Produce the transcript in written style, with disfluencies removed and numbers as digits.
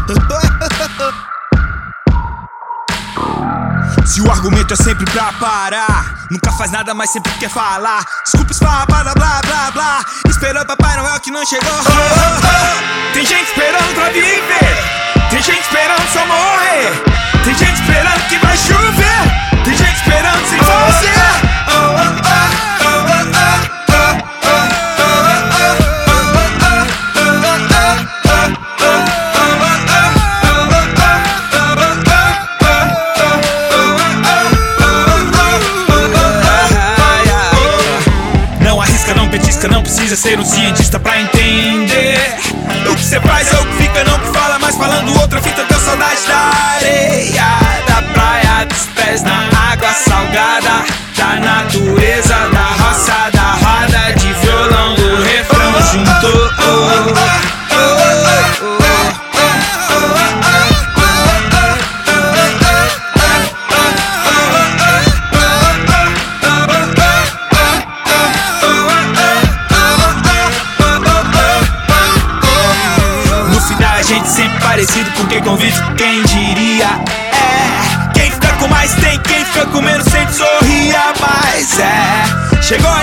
Se o argumento é sempre pra parar, nunca faz nada, mas sempre quer falar. Desculpa esfarrapada, blá blá blá, esperando Papai Noel que não chegou. Tem gente esperando pra viver, tem gente esperando só morrer, tem gente esperando que vai chover, tem gente esperando sem você. Não precisa ser um cientista pra entender o que cê faz é o que fica, não que fala. Mas falando outra fita, deu saudade da areia, da praia, dos pés na água salgada, da natureza, da roça, da roda de violão, do refrão junto. Sempre parecido com quem convive, quem diria? Quem fica com mais tem, quem fica com menos sempre sorria. Mas chegou